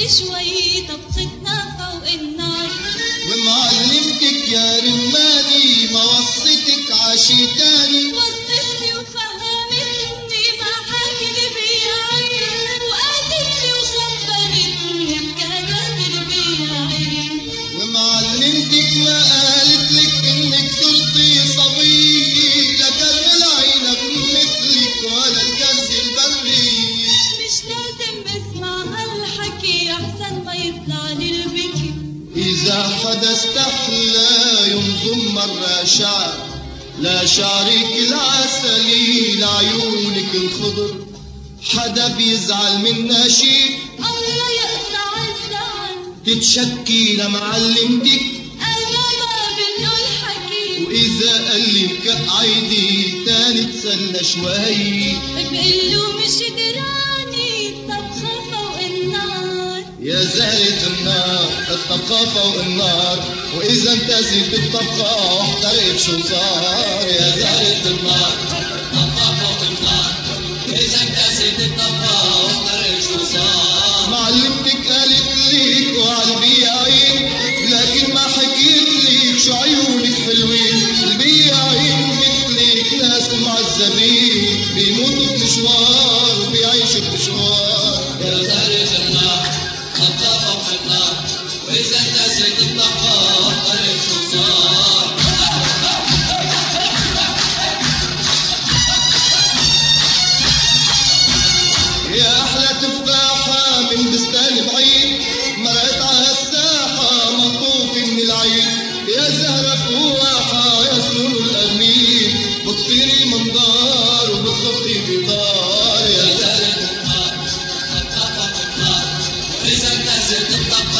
شوي طبختنا فوق النار. ومعلمتك يا رماني ما وصيتك عشي تاني. وصفتني وفهمتني ما حكت بياعين، وقالتلي وخبرتني حكايات البياعين. ومعلمتك ما قالتلك انك صرتي صبي لا كان العنب مثلك ولا الكنز البري. مش لازم اسمع هالحكي احسن ما يطلع لي البكي. إذا حدا استحلى ينظم مرة شعر لا شعرك العسلي لعيونك الخضر. حدا بيزعل منا شي الله يقطع الزعل. تتشكي لمعلمتك انا ما بده الحكي. وإذا قال لي عيدي تاني تسلى شوي. بقله مش دراني الطبخة فوق النار. يا زهرة النار الطبخة فوق النار، وإذا انتزت الطبخة احترقت شو صار. يا زهرة النار الطبخة فوق النار، وإذا انتزت الطبخة احترقت شو صار. معلمتك قالت ليك وعالبياعين لكن ما حكيت ليك شو عيونك حلوين. البياعين مثلك ناس معذبين بيموتوا بمشوار وبيعيشوا بمشوار. يا زهرة النار الطبخة فوق النار، وإذا انتزت الطبخة احترقت شو صار. يا أحلى تفاحة من بستان بعيد مرقت على الساحة مطوفة من العيد. يا زهرة فواحة يا سنون الأمين بتطيري منظار وبتخطي بطار. يا زهرة النار الطبخة فوق النار، وإذا انتزت الطبخة